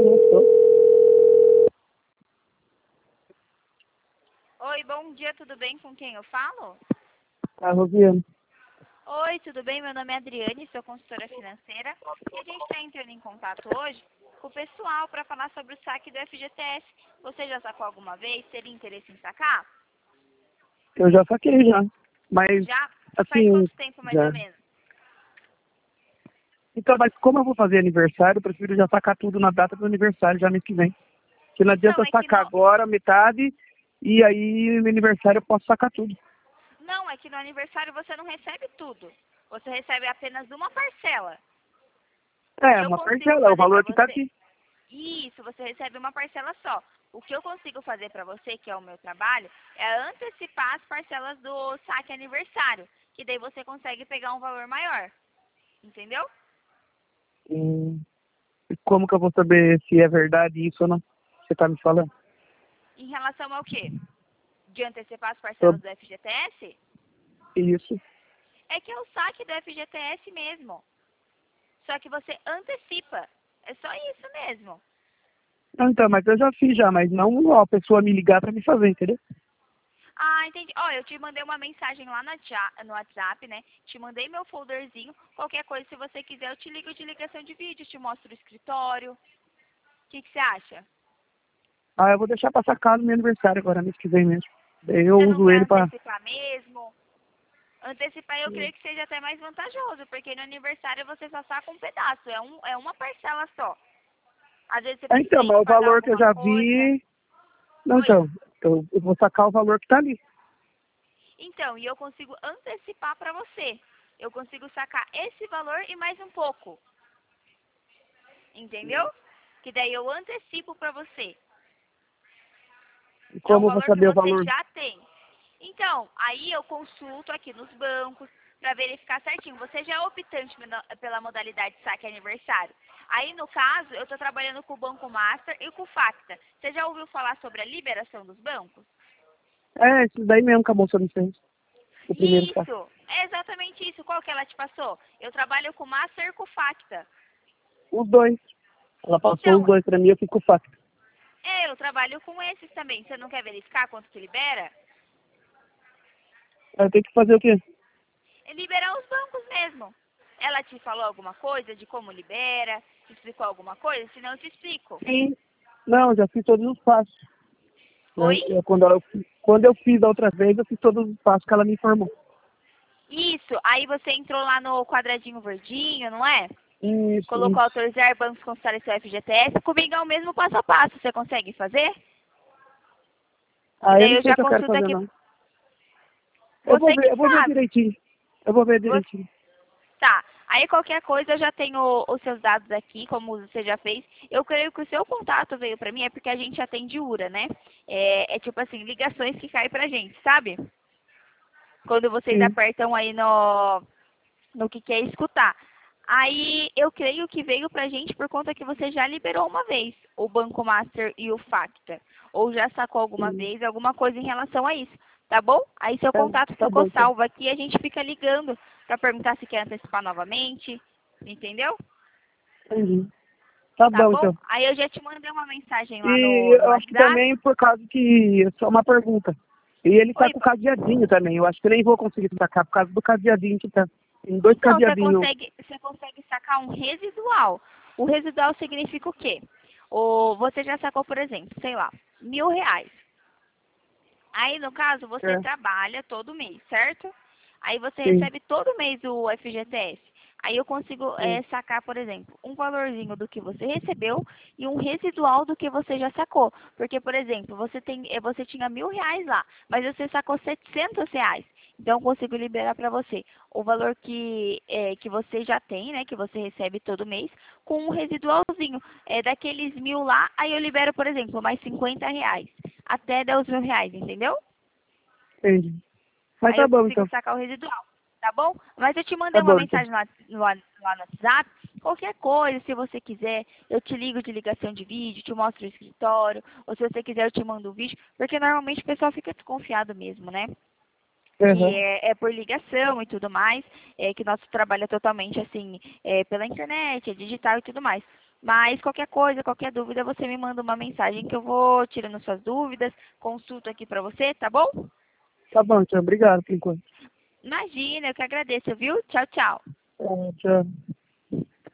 Oi, bom dia, tudo bem? Com quem eu falo? Tá, Rosiane. Oi, tudo bem? Meu nome é Adriane, sou consultora financeira e a gente está entrando em contato hoje com o pessoal para falar sobre o saque do FGTS. Você já sacou alguma vez? Teria interesse em sacar? Eu já saquei já. Mas, Já? Faz assim, quanto tempo mais já. ou menos? Então, mas como eu vou fazer aniversário, eu prefiro já sacar tudo na data do aniversário, já mês que vem. Porque não Então, adianta é que sacar no... agora, metade, e aí no aniversário eu posso sacar tudo. Não, é que no aniversário você não recebe tudo. Você recebe apenas uma parcela. O que É, eu uma consigo parcela, é o fazer para valor que tá você? aqui. Isso, você recebe uma parcela só. O que eu consigo fazer para você, que é o meu trabalho, é antecipar as parcelas do saque aniversário, que daí você consegue pegar um valor maior. Entendeu? E como que eu vou saber se é verdade isso ou não? Você tá me falando? Em relação ao quê? De antecipar as parcelas Sobre do FGTS? isso. É que é o saque do FGTS mesmo. Só que você antecipa. É só isso mesmo. Não, então, mas eu já fiz já, mas não a pessoa me ligar pra me fazer, entendeu? Ah, entendi. Ó, eu te mandei uma mensagem lá no WhatsApp, né? Te mandei meu folderzinho. Qualquer coisa, se você quiser, eu te ligo de ligação de vídeo, te mostro o escritório. O que você acha? Ah, eu vou deixar pra sacar no meu aniversário agora, mês que vem mesmo. Daí eu Você não uso quer ele pra... antecipar mesmo? Antecipar eu creio que seja até mais vantajoso, porque no aniversário você só saca um pedaço, é uma parcela só. Às vezes você Ah, então, mas pretende o pagar valor que eu alguma já coisa. vi... Não, Oi? então, eu vou sacar o valor que tá ali. Então, e eu consigo antecipar para você. Eu consigo sacar esse valor e mais um pouco. Entendeu? Que daí eu antecipo para você. E É um como eu vou valor que saber o você valor? já tem. Então, aí eu consulto aqui nos bancos para verificar certinho. Você já é optante pela modalidade saque aniversário. Aí, no caso, eu estou trabalhando com o Banco Master e com o Facta. Você já ouviu falar sobre a liberação dos bancos? É, isso daí mesmo que a moça me fez. O primeiro passo. Isso, é exatamente isso. Qual que ela te passou? Eu trabalho com o Master e com o Facta. Os dois. Ela passou os Então, dois pra mim, eu fico fácil. eu trabalho com esses também. Você não quer verificar quanto que libera? Eu tenho que fazer o quê? É liberar os bancos mesmo. Ela te falou alguma coisa de como libera? Te explicou alguma coisa? Senão eu te explico. Sim. Não, eu já fiz todos os passos. Né? Oi? Quando eu fiz a outra vez, eu fiz todos os passos que ela me informou. Isso. Aí você entrou lá no quadradinho verdinho, não é? Colocou Isso. autorizar bancos consultarem seu FGTS. Comigo é o mesmo passo a passo. Você consegue fazer? Que Ah, eu daí não eu sei já se eu quero consulto fazer, aqui. não. Você que Eu vou ver sabe. direitinho. Eu vou ver direitinho. Tá. Aí qualquer coisa eu já tenho os seus dados aqui, como você já fez. Eu creio que o seu contato veio pra mim é porque a gente atende URA, né? É tipo assim, ligações que caem pra gente, sabe? Quando vocês Sim. apertam aí no que quer escutar. Aí eu creio que veio pra gente por conta que você já liberou uma vez o Banco Master e o Facta. Ou já sacou alguma Sim. vez alguma coisa em relação a isso. Tá bom? Aí seu Tá, contato tá ficou bom, então. salvo aqui e a gente fica ligando pra perguntar se quer antecipar novamente. Entendeu? Entendi. Tá Tá bom, bom? então. Aí eu já te mandei uma mensagem lá E no eu acho que WhatsApp. também por causa que... Só uma pergunta. E ele tá Oi, com o cadeadinho também. Eu acho que nem vou conseguir sacar por causa do cadeadinho que tá. Tem dois então, cadeadinhos. você consegue sacar um residual. O residual significa o quê? Ou você já sacou, por exemplo, sei lá, R$ 1.000. Aí, no caso, você É, trabalha todo mês, certo? Aí você sim. recebe todo mês o FGTS. Aí eu consigo Sim. sacar, por exemplo, um valorzinho do que você recebeu e um residual do que você já sacou. Porque, por exemplo, você tinha R$ 1.000 lá, mas você sacou R$ 700. Então, eu consigo liberar para você o valor que você já tem, né? Que você recebe todo mês, com um residualzinho. Daqueles 1.000 lá, aí eu libero, por exemplo, mais R$ 50. Até dar os R$ 1.000, entendeu? Entendi. Mas Aí tá eu bom, consigo então. sacar o residual, tá bom? Mas eu te Tá mandei uma bom, então. mensagem lá no WhatsApp. Qualquer coisa, se você quiser, eu te ligo de ligação de vídeo, te mostro o escritório, ou se você quiser, eu te mando um vídeo, porque normalmente o pessoal fica desconfiado mesmo, né? Que Aham. é por ligação e tudo mais, que nosso trabalho é totalmente assim, pela internet, é digital e tudo mais. Mas qualquer coisa, qualquer dúvida, você me manda uma mensagem que eu vou tirando suas dúvidas, consulto aqui pra você, tá bom? Tá bom, tia. Obrigado por enquanto. Imagina, eu que agradeço, viu? Tchau, tchau. É, tchau.